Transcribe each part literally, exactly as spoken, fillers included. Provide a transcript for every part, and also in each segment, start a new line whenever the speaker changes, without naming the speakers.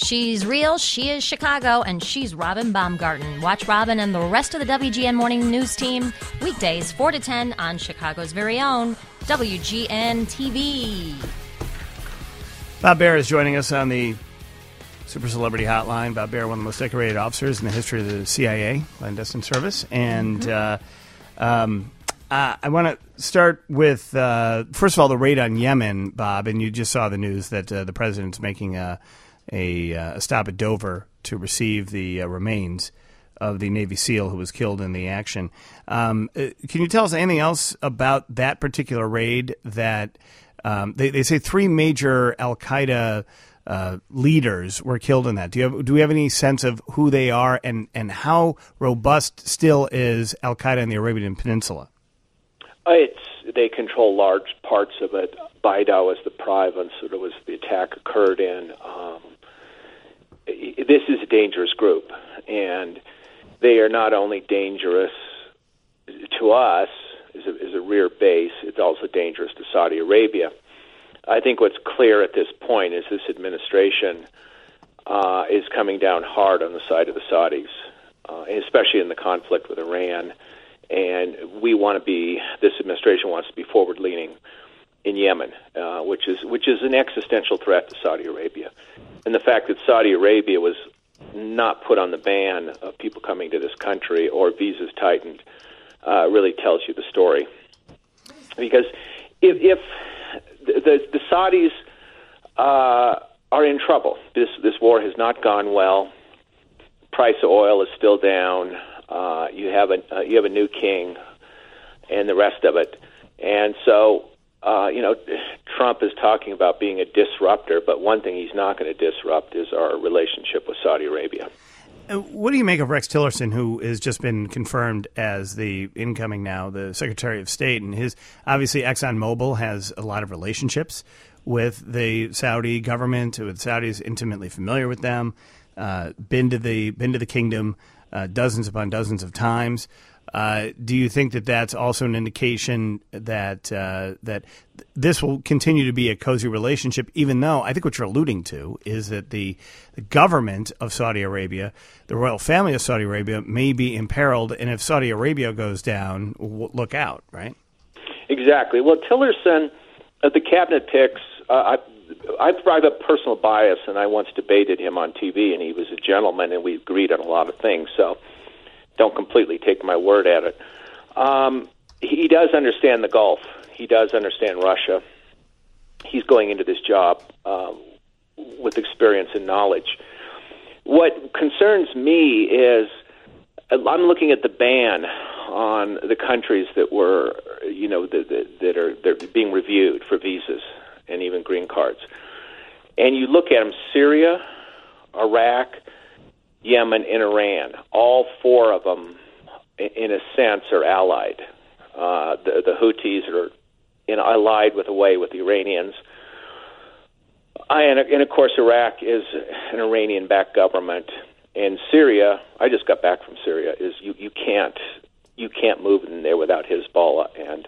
She's real, she is Chicago, and she's Robin Baumgarten. Watch Robin and the rest of the W G N Morning News team weekdays four to ten on Chicago's very own W G N T V.
Bob Baer is joining us on the Super Celebrity Hotline. Bob Baer, one of the most decorated officers in the history of the C I A, clandestine service. And mm-hmm. uh, um, uh, I want to start with, uh, first of all, the raid on Yemen, Bob. And you just saw the news that uh, the president's making a, a, a stop at Dover to receive the uh, remains of the Navy SEAL who was killed in the action. Um, can you tell us anything else about that particular raid that um, they, they say three major al-Qaeda Uh, leaders were killed in that? Do you have, do we have any sense of who they are and, and how robust still is Al-Qaeda in the Arabian Peninsula?
It's they control large parts of it. Baidoa was the province that was the attack occurred in. Um, this is a dangerous group, and they are not only dangerous to us as a, as a rear base, it's also dangerous to Saudi Arabia. I think what's clear at this point is this administration uh, is coming down hard on the side of the Saudis, uh, especially in the conflict with Iran. And we want to be, this administration wants to be forward-leaning in Yemen, uh, which is which is an existential threat to Saudi Arabia. And the fact that Saudi Arabia was not put on the ban of people coming to this country or visas tightened uh, really tells you the story. Because if... if The, the Saudis uh, are in trouble. This this war has not gone well. Price of oil is still down. Uh, you have a uh, you have a new king, and the rest of it. And so, uh, you know, Trump is talking about being a disruptor, but one thing he's not going to disrupt is our relationship with Saudi Arabia.
What do you make of Rex Tillerson, who has just been confirmed as the incoming now, the Secretary of State? And his obviously ExxonMobil has a lot of relationships with the Saudi government, with Saudis, intimately familiar with them, uh, been to the been to the kingdom uh, dozens upon dozens of times. Uh, do you think that that's also an indication that uh, that this will continue to be a cozy relationship, even though I think what you're alluding to is that the, the government of Saudi Arabia, the royal family of Saudi Arabia, may be imperiled, and if Saudi Arabia goes down, w- look out, right?
Exactly. Well, Tillerson, uh, the cabinet picks, uh, I, I have a personal bias, and I once debated him on T V, and he was a gentleman, and we agreed on a lot of things, so don't completely take my word at it. Um, he does understand the Gulf. He does understand Russia. He's going into this job uh, with experience and knowledge. What concerns me is I'm looking at the ban on the countries that were, you know, that, that, that are they're being reviewed for visas and even green cards. And you look at them: Syria, Iraq, Yemen, and Iran. All four of them, in a sense, are allied. Uh, the, the Houthis are you know, allied with a way with the Iranians. I, and, and, of course, Iraq is an Iranian-backed government. And Syria, I just got back from Syria, is you, you can't you can't move in there without Hezbollah and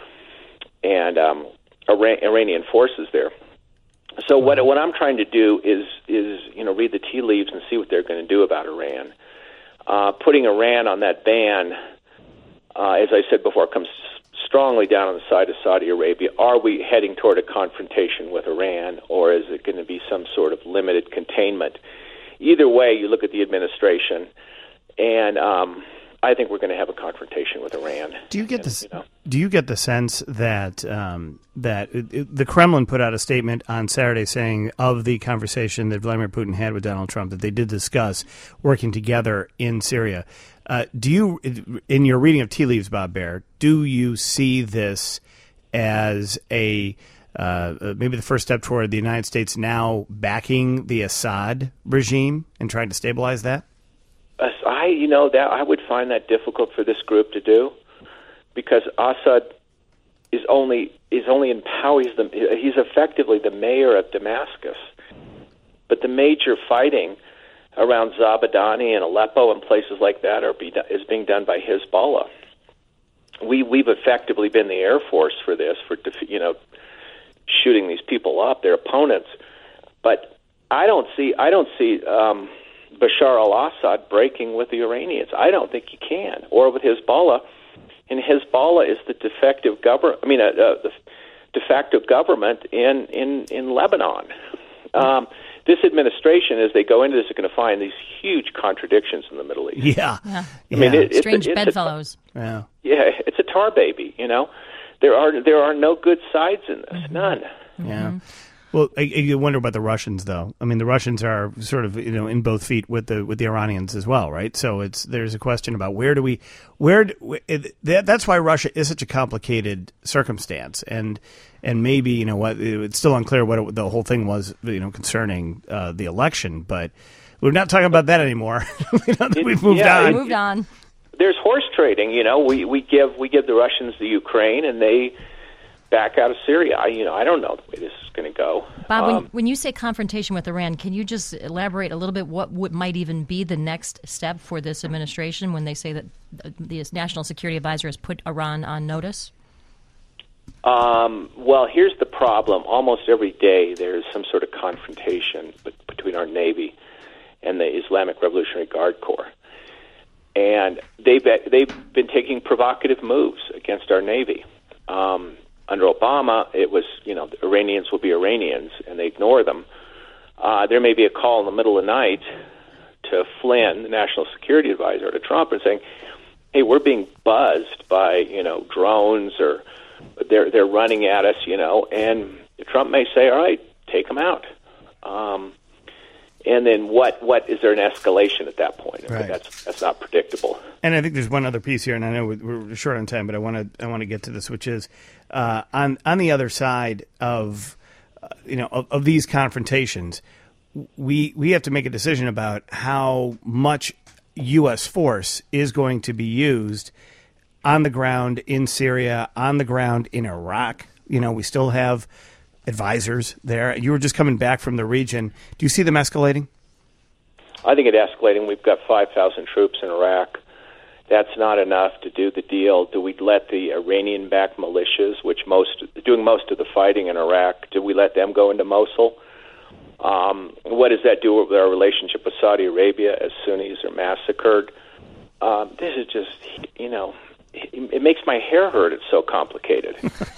and um, Iran, Iranian forces there. So what what I'm trying to do is is you know read the tea leaves and see what they're going to do about Iran. Uh, putting Iran on that ban, uh, as I said before, comes strongly down on the side of Saudi Arabia. Are we heading toward a confrontation with Iran, or is it going to be some sort of limited containment? Either way, you look at the administration, and um, I think we're going to have a confrontation with Iran.
Do you get
and,
this?
You know,
Do you get the sense that um, that it, it, the Kremlin put out a statement on Saturday saying of the conversation that Vladimir Putin had with Donald Trump that they did discuss working together in Syria? Uh, do you, in your reading of tea leaves, Bob Baer, do you see this as a uh, maybe the first step toward the United States now backing the Assad regime and trying to stabilize that?
I, you know, that I would find that difficult for this group to do, because Assad is only is only in power. He's, the, he's effectively the mayor of Damascus, but the major fighting around Zabadani and Aleppo and places like that are be, is being done by Hezbollah. We we've effectively been the Air Force for this, for you know, shooting these people up, their opponents. But I don't see. I don't see um, Bashar al-Assad breaking with the Iranians. I don't think he can, or with Hezbollah. And Hezbollah is the defective government. I mean, uh, uh, the de facto government in in in Lebanon. Um, this administration, as they go into this, are going to find these huge contradictions in the Middle East.
Yeah,
yeah.
I
mean, it,
strange
it's a, it's
bedfellows.
A,
yeah,
yeah, it's a tar baby. You know, there are there are no good sides in this.
Mm-hmm.
None.
yeah.
Mm-hmm.
Well, I, I wonder about the Russians, though. I mean, the Russians are sort of, you know, in both feet with the with the Iranians as well, right? So it's there's a question about where do we where do, it, that, that's why Russia is such a complicated circumstance, and and maybe you know what it's still unclear what it, the whole thing was, you know, concerning uh, the election, but we're not talking about that anymore. we know that we've moved
yeah,
on.
We moved on.
There's horse trading. You know, we we give we give the Russians the Ukraine, and they back out of Syria. I, you know, I don't know the way this is going to go.
Bob,
um,
when, when you say confrontation with Iran, can you just elaborate a little bit what, what might even be the next step for this administration when they say that the National Security Advisor has put Iran on notice?
Um, well, here's the problem. Almost every day there's some sort of confrontation between our Navy and the Islamic Revolutionary Guard Corps. And they've, they've been taking provocative moves against our Navy. Um, Under Obama, it was, you know, the Iranians will be Iranians, and they ignore them. Uh, there may be a call in the middle of the night to Flynn, the National Security Advisor, to Trump, and saying, hey, we're being buzzed by, you know, drones, or they're they're running at us, you know, and Trump may say, all right, take them out. Um, and then what? What is there an escalation at that point? I mean,
Right.
that's that's not predictable.
And I think there's one other piece here, and I know we're short on time, but I want to I want to get to this, which is uh, on on the other side of uh, you know of, of these confrontations, we we have to make a decision about how much U S force is going to be used on the ground in Syria, on the ground in Iraq. You know, we still have advisors there. You were just coming back from the region. Do you see them escalating?
I think it's escalating. We've got five thousand troops in Iraq. That's not enough to do the deal. Do we let the Iranian-backed militias, which most doing most of the fighting in Iraq, do we let them go into Mosul? Um, what does that do with our relationship with Saudi Arabia as Sunnis are massacred? Um, this is just, you know, it, it makes my hair hurt. It's so complicated.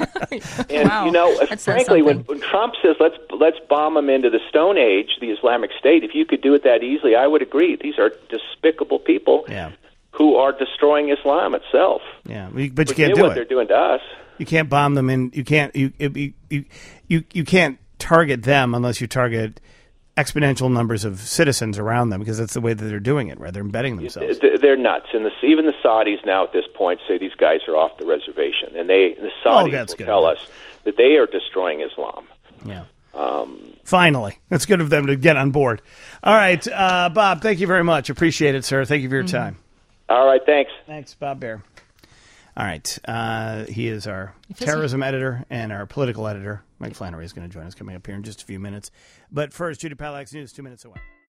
And
Wow.
you know,
That says
frankly, when,
something.
when Trump says let's let's bomb them into the Stone Age, the Islamic State, if you could do it that easily, I would agree. These are despicable people.
Yeah.
Who are destroying Islam itself.
Yeah, but you can't
Forget
do
what
it.
they're doing to us.
You can't bomb them, and you can't you you you you, you can't target them unless you target exponential numbers of citizens around them, because that's the way that they're doing it. Right? They're embedding themselves.
They're nuts, and the, even the Saudis now at this point say these guys are off the reservation, and they the Saudis
Oh, that's
will
good.
tell us that they are destroying Islam.
Yeah.
Um,
Finally, it's good of them to get on board. All right, uh, Bob. Thank you very much. Appreciate it, sir. Thank you for your time.
all right, thanks.
Thanks, Bob Baer. All right. Uh, he is our
If this-
terrorism editor and our political editor. Mike Flannery is going to join us coming up here in just a few minutes. But first, Judy Palax News, two minutes away.